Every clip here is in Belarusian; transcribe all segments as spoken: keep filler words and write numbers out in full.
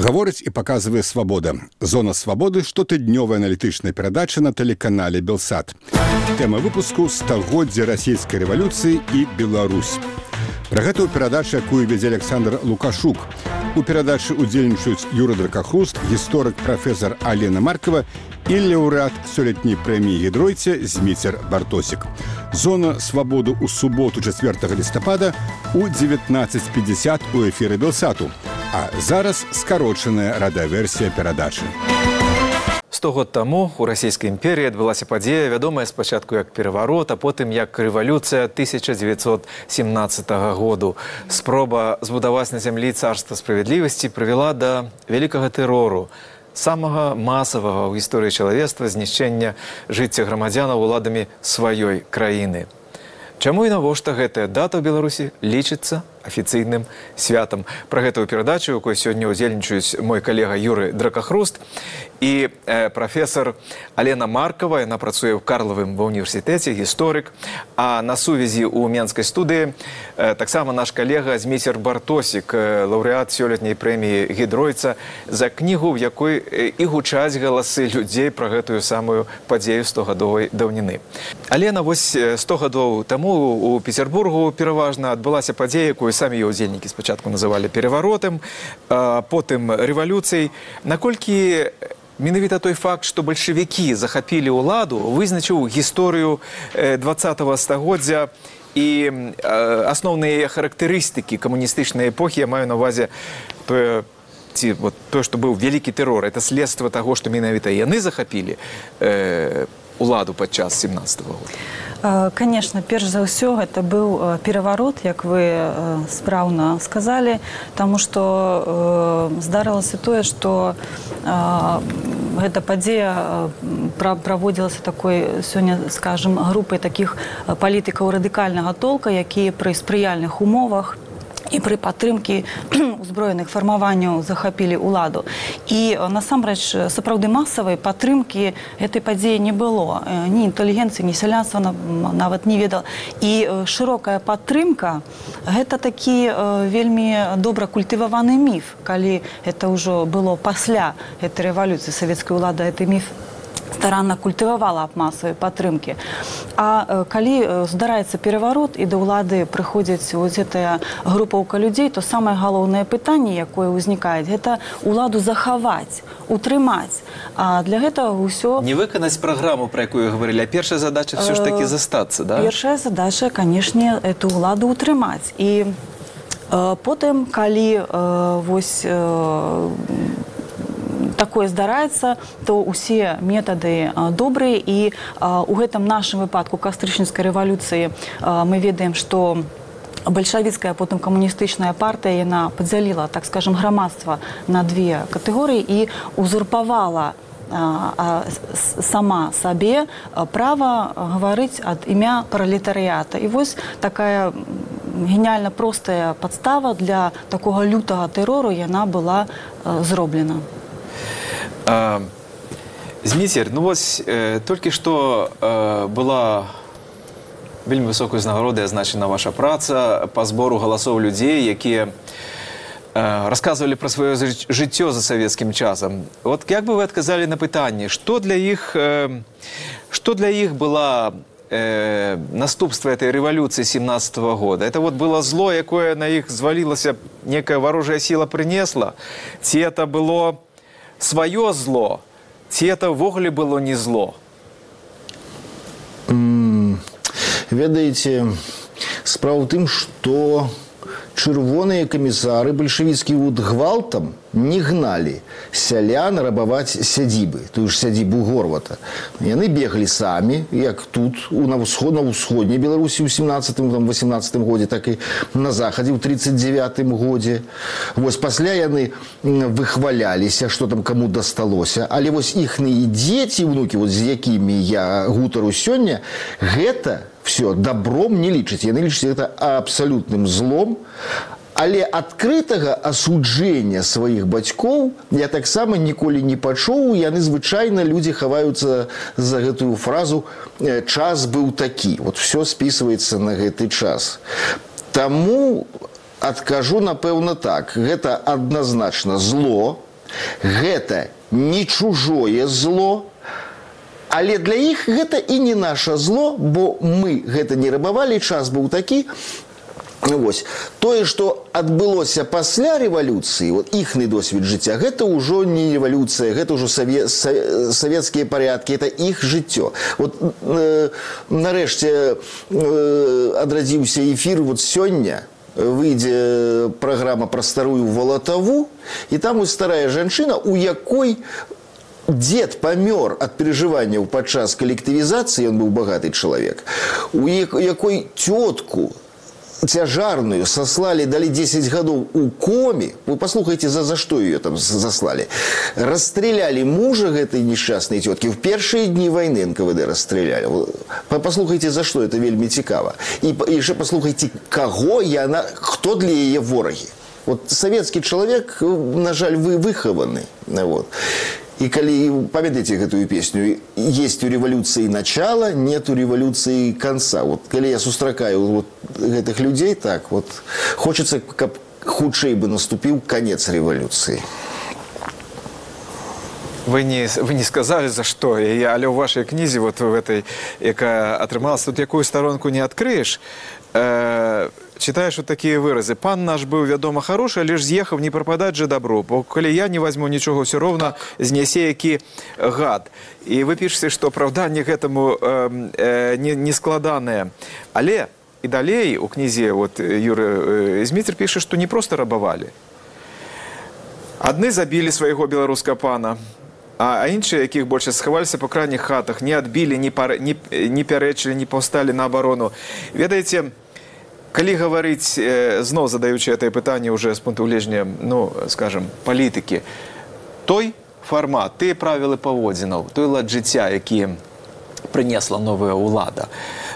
Гаворыць і паказвае «Свабода». «Зона свабоды» – штотыднёвая аналітычная перадача на тэлеканале «Белсат». Тэма выпуску – «Стагоддзе расійскай рэвалюцыі і Беларусь». Пра гэтую перадачу, якую вядзе Александр Лукашук. У перадачы удзельнічаюць Юра Дракахруст, гісторык прафесар Алена Маркова і лаўрэат сёлетняй прэміі «Гідройце» Зміцер Бартосік. «Зона свабоды» у суботу чацвёртага лістапада у дзевятнаццаць пятьдесят у эфіры «Белсату». А зараз скарочаная радыёверсія перадачы. сто год таму у расійскай імперіі адбылася падзея, вядомая спачатку як пераварот, а потым як рэвалюцыя тысяча дзевяцьсот семнаццатага году. Спроба збудаваць на зямлі царства справядлівасці прывяла да вялікага тэрору, самага масавага ў гісторыі чалавецтва знішчэння жыцця грамадзянаў уладамі сваёй краіны. Чаму і навошта гэтая дата ў Беларусі лічыцца афіцыйным святам? Пра гэтую перадачу, у якой сёння ўдзельнічаюць мой калега Юры Дракахруст і э, прафесар Алена Маркова. Яна працуе ў Карлавым ва універсітэце, гісторык. А на сувязі ў менскай студыі э, таксама наш калега Зміцер Бартосік, э, лаўрэат сёлетняй прэміі «Гідройца» за кнігу, в якой э, і гучаць галасы людзей пра гэтую самую падзею стогадовай даўніны. Алена, вось сто гадоў таму у Петербургу пераважна адбылася падзея, якую самі яе ўдзельнікі спачатку называлі пераваротам, а потым рэвалюцыяй. Наколькі менавіта той факт, што бальшавікі захапілі ўладу, вызначыў гісторыю дваццатага стагоддзя і асноўныя яе характарыстыкі камуністычнай эпохі, я маю на ўвазе тое, ці вот тое, што быў вялікі тэрор, это следства таго, што менавіта яны захапілі э, уладу падчас семнаццатага года. Конечно, перш за ўсё, гэта быў пераварот, як вы спраўна сказалі, таму што здарылася тое, што гэта падзея праводзілася такой, сёння, скажем, групай такіх палітыкаў радыкальнага толка, якія пры спрыяльных умовах і пры падтрымкі узброеных фармаванняў захапілі ўладу. І насамрэч сапраўды масавай падтрымкі гэтай падзеі не было. Ні інтэлігенцыі, ні сялянства нават не ведала. І шырокая падтрымка – гэта такі вельмі добра культываваны міф. Калі гэта ўжо было пасля гэтай рэвалюцыі савецкай улады, гэты міф старанна культывавала аб масавай падтрымкі. А калі здараецца пераварот і да ўлады прыходзіць вось гэтая групаўка людзей, то самае галоўнае пытанне, якое ўзнікае, гэта ўладу захаваць, утрымаць. А для гэтага ўсё... Не выканаць праграму, пра якую гаварылі, а першая задача ўсё ж такі застацца, да? Першая задача, канешне, эту ўладу утрымаць. І потым, калі вось такое здараецца, то ўсе метады добрыя, і у гэтым нашым выпадку кастрычніцкай рэвалюцыі мы ведаем, што бальшавіцкая, потым камуністычная партыя, яна падзяліла, так скажем, грамадства на две катэгорыі і узурпавала сама сабе права гаварыць ад імя пралетарыята. І вось такая геніальна простая падстава для такога лютага тэрору яна была зроблена. А, Зміцер, ну вось э, толькі што э, была вельмі высокай узнагародай азначана ваша праца па збору галасоў людзей, якія э, расказвалі пра сваё жыццё за савецкім часам. Вот як бы вы адказалі на пытанне, што для іх, э, што для іх была э, наступства этой рэвалюцыі семнаццатага года? Это вот было зло, якое на іх звалілася, некая варожая сіла прынесла? Ці это было сваё зло, ці это ўвогуле было не зло? Mm, ведаеце, справа ў тым, што чырвоныя камісары бальшавіцкія вот гвалтам не гналі сялян рабаваць сядзібы, тую ж сядзібу Горвата. Яны беглі самі, як тут, на ўсходняй Беларусі ў семнаццатым-восемнаццатым годзе, так і на захадзе ў тридцать девятым годзе. Вось пасля яны выхваляліся, што там каму дасталося, але вось іхныя дзеці, внукі, вот з якімі я гутару сёння, гэта все добром не лічаць. Яны лічаць гэта абсалютным злом. Але адкрытага асуджэння сваіх бацькоў я таксама ніколі не пачуў. Яны звычайна, людзі хаваюцца за гэтую фразу «час быў такі». Вот все спісваецца на гэты час. Таму адкажу, напэўна, так. Гэта адназначна зло, Гэта не чужое зло, але для іх гэта і не наша зло, бо мы гэта не рабавалі, час быў такі. Вось. Тое, што адбылося пасля рэвалюцыі, вот іхны досвед жыцця, гэта ўжо не рэвалюцыя, гэта ўжо саве, савецкія парядкі, это іх жыццё. Вот э, нарэшце э, адрадзіўся эфір вот сёння, выйдзе праграма пра старую Волатаву, і там вось старая жанчына, у якой дзед памёр ад перажыванняў падчас калектывізацыі, ён быў багаты чалавек, у якой цётку цяжарную сослали, дали десять гадоў у коме. Вы послухайте, за, за что ее там заслали. Расстреляли мужа этой несчастной тетки. В первые дни войны эн ка вэ дэ расстреляли. Послухайте, за что, это вельми цікаво. И еще послухайте, кого и она, кто для ее вороги. Вот советский человек, на жаль, вы выхованы. Вот. И коли, памятаете эту песню, есть у революции начало, нет у революции конца. Вот коли я сустракаю вот этих людей, так вот, хочется, как худший бы наступил конец революции. Вы не, вы не сказали, за что. Я, але в вашей книзе, вот в этой, яка отрымалась, тут якую сторонку не откроешь, э, читаешь вот такие выразы. Пан наш был, вядома, хороший, лишь з'ехав, не пропадать же добро. Бо коли я не возьму ничего, все равно знесе які гад. И вы пишете, что оправдание к этому э, э, не, не складанное. Але и далее у книзе, вот Юрий Измитер пишет, что не просто рабовали. Одни забили своего белорусского пана, а іншие, яких больше сховалися по крайних хатах, не отбили, не, пар... не, не перечили, не повстали на оборону. Ведаете, коли говорить, э, знов задаючи это питание уже с пункту гледжання, ну, скажем, політики, той формат, ті правила поводзінаў, той лад життя, які принесла новая улада,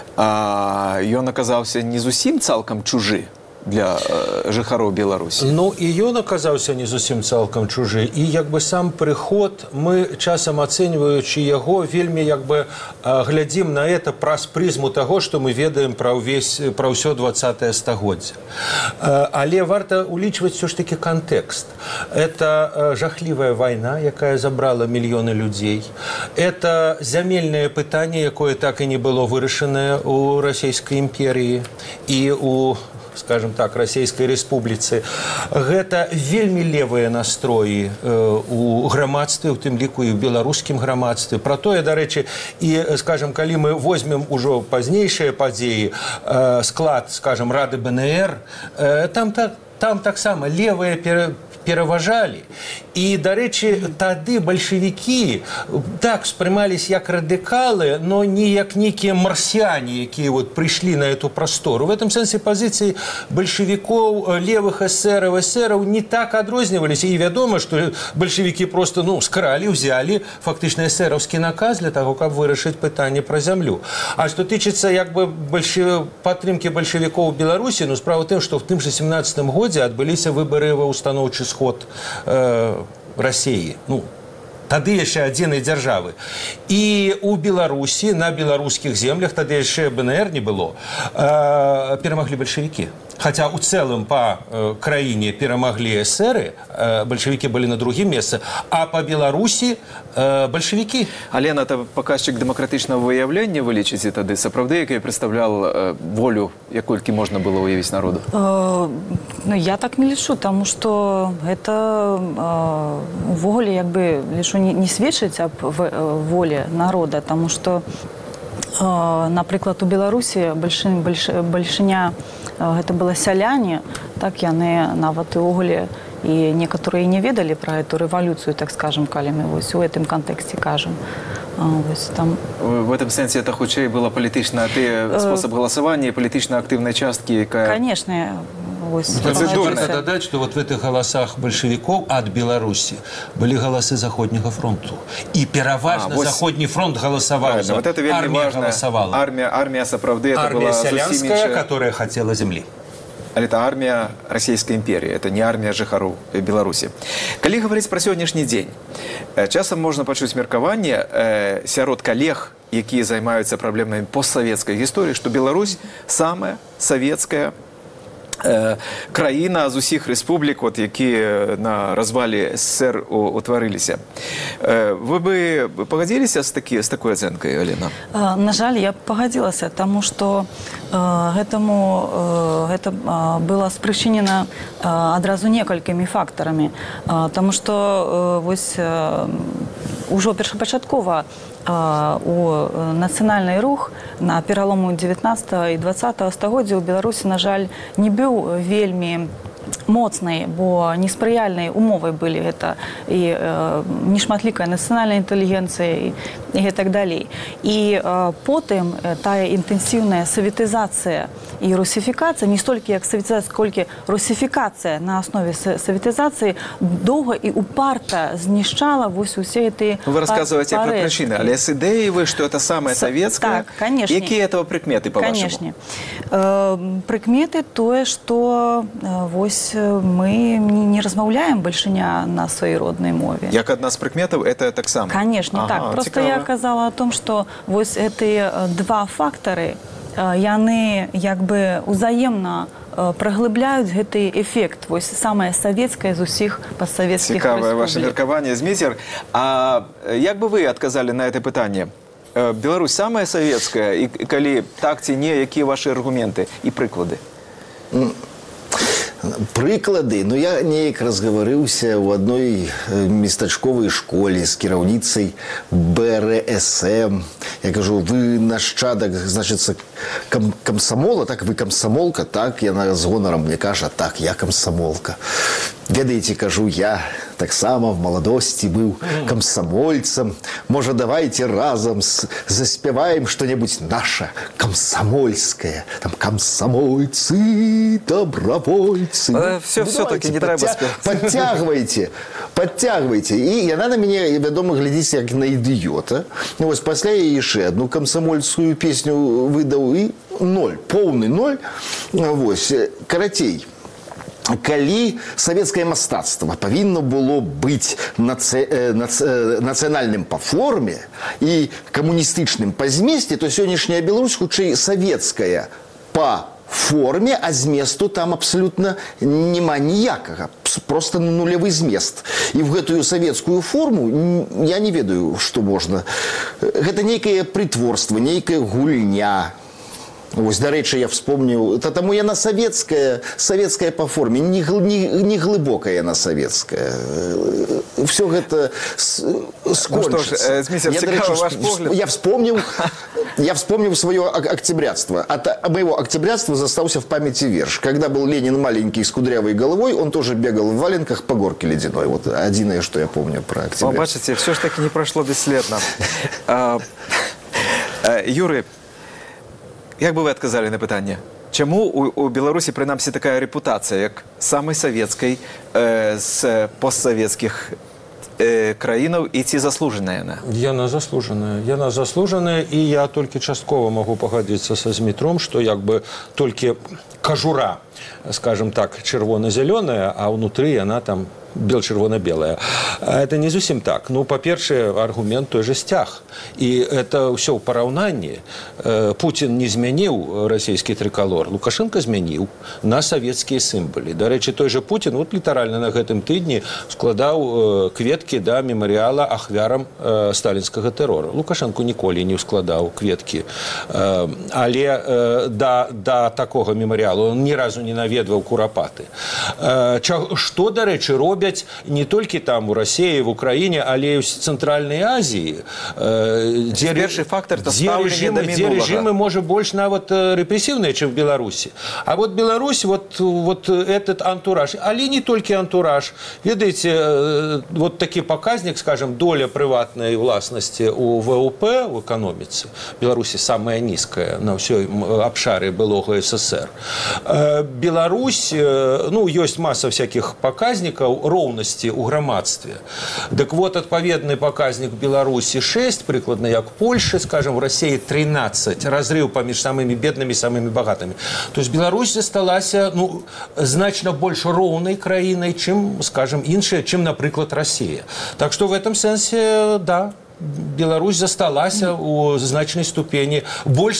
а, ён оказаўся не зусім цалкам чужы для э, жыхароў Беларусі. Ну, і ён аказаўся не зусім цалкам чужы. І як бы сам прыход, мы часам ацэньваючы яго, вельмі як бы э, глядзім на это праз прызму таго, што мы ведаем пра ўвесь, пра ўсё двадцатае стагоддзе. Э, але варта улічваць все ж таки кантэкст. Это э, жахлівая вайна, якая забрала мільёны людзей. Это зямельнае пытанне, якое так і не было вырашанае у Расійскай імперіі і у, скажем так, Расійскай Рэспубліцы. Гэта вельмі левыя настроі э, у грамадстве, у тым ліку і ў беларускім грамадстве. Пра тое, дарэчы, і, скажем, калі мы возьмем ужо пазнейшыя падзеі, э, склад, скажем, Рады бэ эн эр, э, там, так, там таксама левыя пере, пераважалі. І, дарэчы, тады бальшавікі так спрымаліся як радыкалы, но не як некія марсіяне, якія вот прыйшлі на эту прастору. В этом сэнсе пазіцыі бальшавікоў, левых эсэраў, эсэраў не так адрозніваліся. І вядома, што бальшавікі просто, ну, скралі, ўзялі фактычна эсэраўскі наказ для таго, каб вырашыць пытанне пра зямлю. А што тычыцца як бы бальшав... падтрымкі бальшавікоў у Беларусі, ну, справа тым, што в тым жа семнадцатым годзе адбыліся выбары ва ўстаноўчы сход э, России, ну, тады яшчэ адзінай дзяржавы. І у Беларусі, на беларускіх землях, тады яшчэ бэ эн эр не было, э, перамаглі бальшавікі. Хотя у цэлым па э, краіне перамаглі эсэры, э, бальшавікі былі на другім месцы, а па Беларусі э, бальшавікі. Алена, это показчик дэмакратычнага выяўлення вы лічыце тады? Сапраўды, який прадстаўлял э, волю, яколькі можна было уявіць народу? Э, ну, я так не лічу, тому што гэта э, увогуле, як бы, лічу, не, не сведчыць аб волі народа, тому што, э, напрыклад, у Беларусі больш, больш, большыня гэта была сяляне, так яны нават і ўвогуле і некаторыя не ведалі пра эту рэвалюцыю, так скажем, калі мы вось у гэтым кантэксце кажам. Вось там... В этом сэнсе это хутчэй была палітычна, ты спосаб галасавання і палітычна актыўнай часткі, якая... Конечно. Варта дадаць, што вот в этих голосах бальшавікоў ад Беларусі былі галасы Заходняга фронту. І пераважна а, вось... Заходні фронт галасаваў за. Вот это вельмі важна. Армія, армія сапраўды, это была сялянская, которая хотела земли. Але это армія Расійскай імперіі, это не армія жыхароў Беларусі. Калі гаварыць пра сённяшні дзень, часам можна пачуць меркаванне э, сярод калег, якія займаюцца праблемамі постсавецкай гісторыі, што Беларусь самая савецкая країна з усіх республік, от, які на розвалі СССР утворилися. Ви би погодилися з, такі, з такою оцінкою, Олена? На жаль, я б погодилася, тому що гэтаму, гэта было спричинено одразу некалькімі факторами. Тому що вось уже першапачаткова у нацыянальны рух на пералому дзевятнаццатага і дваццатага стагоддзя ў Беларусі, на жаль, не быў вельмі моцнай, бо неспрыяльнай умовай былі гэта і э, нешматлікая нацыянальная інтэлігенцыя і, і гэтак далей. І э, потым э, тая інтэнсіўная саветызацыя і русифікацыя, не столькі як саветызацыя, сколькі русифікацыя на аснове саветызацыі доўга і упарта знішчала вось усе гэтыя парэшткі. Вы рассказываете про причины, але с идеей вы, что это самое советское? Так, конечно. Какие этого прикметы, по-вашему? Конечно. Э, прикметы тое, что э, вось мы не размаўляем бальшыня на сваёй роднай мове. Як адна з прыкметаў, это так само? Конечно, ага, так. Просто цікава. Я казала о том, что вось гэтыя два фактары, яны як бы узаемна праглыбляюць гэты эфект, вось самае савецкае з усіх пастсавецкіх республік. Цікавае ваше меркаванне, Зміцер. А як бы вы адказалі на это пытанне? Беларусь самая савецкая, і калі так ці не, якія ваши аргументы і прыклады? Прыклады, ну я неяк разгаварыўся ў адной местачковай школе з кіраўніцай бэ эр эс эм. Я кажу, вы нашчадак, значыцца, кам камсамола, так, вы камсамолка, так, яна з гонарам мне кажа, так, я камсамолка. Ведаеце, кажу, я таксама в маладосці быў камсамольцам. Можа, давайте разам заспяваем што-небудзь наша камсамольскае. Там камсамольцы, добровольцы. А, все, ну, все-таки не трэба спеваць. Подтягивайте, подтягивайте. І яна на мяне, вядома, глядзіць як на ідыёта. І вось пасля я яшчэ одну камсамольскую песню выдаў і ноль, поўны ноль. Вось, карацей. Калі савецкае мастацтва павінно было быць нацэ... нацэ... нацыянальным па форме і камуністычным па змесце, то сённяшняя Беларусь хутчэй савецкая па форме, а зместу там абсолютно няма ніякага. Просто нулявы змест. І в гэтую савецкую форму я не ведаю, што можна. Гэта нейкае прытворство, нейкая гульня. Вось, дарэчы, я вспомніў, то таму яна савецкая, савецкая па форме, не, не, не глыбокая яна савецкая. Все гэта скончыцца. Ну што ж, Зміцер, цікавы ваш погляд. Я вспомніў, я вспомніў свое октябрятство. От моего октябрятства застался в памяти верш. Когда был Ленин маленький с кудрявой головой, он тоже бегал в валенках по горке ледяной. Вот одиное, что я помню про октябрятство. Вы бачите, все ж таки не прошло бесследно. Юрий, як би ви адказалі на питання? Чому у, у Білорусі, принаймні, така репутація, як самої совєтської е, з постсовєтських е, країн, і ці заслужена вона? Яна заслужена. Яна заслужена, і я тільки частково можу погодитися з Змітром, що якби тільки кожура, скажем так, червоно-зеленая, а внутри она там бел-червоно-белая. Это не зусім так. Ну, по-перше, аргумент той же сцяг. І это все ў параўнанні. Путин не змяніў расійскі трыкалор, Лукашенко змяніў на савецкія сімвалы. Дарэчы, той же Путин вот літаральна на гэтым тыдні складаў кветкі да мемарыяла ахвярам сталінскага тэрора. Лукашенко ніколі не складаў кветкі. Але да, да такога мемарыялу он ні разу не наведваў курапаты. Што, дарэчы, робяць не толькі там у России, в Украине, але і ў Цэнтральнай Азіі, дзе, першы фактор это дзе, режимы, дзе режимы, можа, больш нават рэпрэсіўныя, чым в Беларусі. А вот Беларусь, вот, вот этот антураж, але не толькі антураж. Ведаеце, вот такі паказнік, скажем, доля прыватнай уласнасці у вэ у пэ, у эканоміцы, Беларусі самая нізкая на ўсёй абшары былога эс эс эс эр. Беларусь, ну, ёсць маса всяких паказнікаў роўнасці ў грамадстве. Дык вот, адпаведны паказнік Беларусі шесть, прыкладна як Польшы, скажем, в России тринадцать, разрыв паміж самымі беднымі і самымі багатымі. То есть Беларусь засталася, ну, значна больш роўнай краінай, чым, скажем, іншая, чым, напрыклад, Россия. Так что в этом сенсе, да, Беларусь засталася у значнай ступені больш